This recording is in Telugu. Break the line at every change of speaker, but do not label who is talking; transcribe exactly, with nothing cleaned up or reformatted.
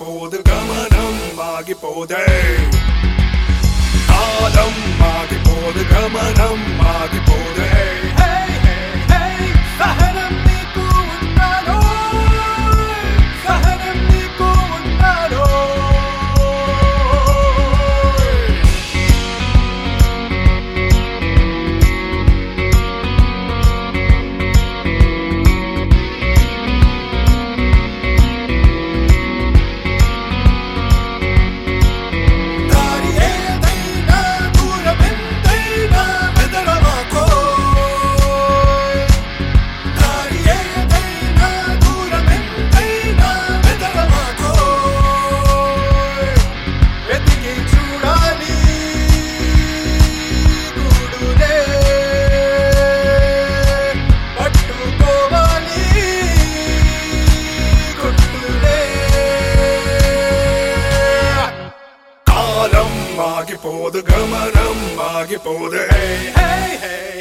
ఆగిపోదు గమనం ఆగిపోదే కాలం ఆగిపోదు గమనం ఆగిపోదే సహనం నీకు ఉన్నాడో సహనం నీకు ఉన్నాడో ఆగిపోదు గమనం ఆగిపోదే.